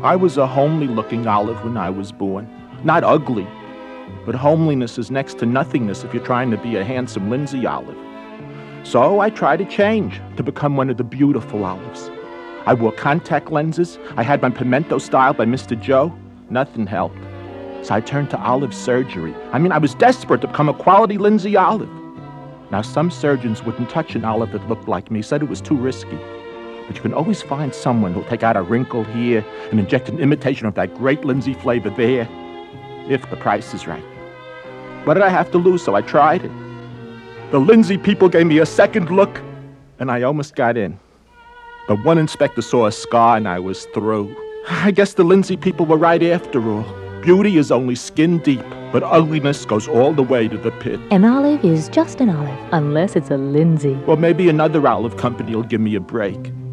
I was a homely-looking olive when I was born. Not ugly, but homeliness is next to nothingness if you're trying to be a handsome Lindsay olive. So I tried to change to become one of the beautiful olives. I wore contact lenses. I had my pimento style by Mr. Joe. Nothing helped. So I turned to olive surgery. I was desperate to become a quality Lindsay olive. Now, some surgeons wouldn't touch an olive that looked like me, said it was too risky. But you can always find someone who'll take out a wrinkle here and inject an imitation of that great Lindsay flavor there, if the price is right. What did I have to lose? So I tried it. The Lindsay people gave me a second look, and I almost got in. But one inspector saw a scar, and I was through. I guess the Lindsay people were right after all. Beauty is only skin deep, but ugliness goes all the way to the pit. An olive is just an olive, unless it's a Lindsay. Well, maybe another olive company will give me a break.